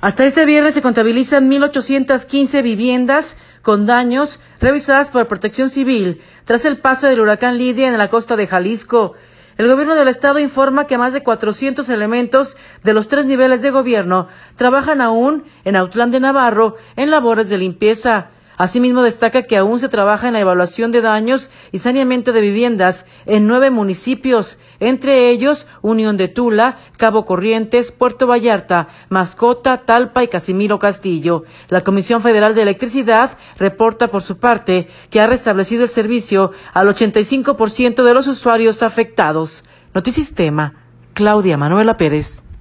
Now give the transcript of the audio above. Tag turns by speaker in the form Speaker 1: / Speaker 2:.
Speaker 1: Hasta este viernes se contabilizan 1,815 viviendas con daños revisadas por Protección Civil tras el paso del huracán Lidia en la costa de Jalisco. El gobierno del estado informa que más de 400 elementos de los 3 niveles de gobierno trabajan aún en Autlán de Navarro en labores de limpieza. Asimismo, destaca que aún se trabaja en la evaluación de daños y saneamiento de viviendas en 9 municipios, entre ellos Unión de Tula, Cabo Corrientes, Puerto Vallarta, Mascota, Talpa y Casimiro Castillo. La Comisión Federal de Electricidad reporta por su parte que ha restablecido el servicio al 85% de los usuarios afectados. Notisistema, Claudia Manuela Pérez.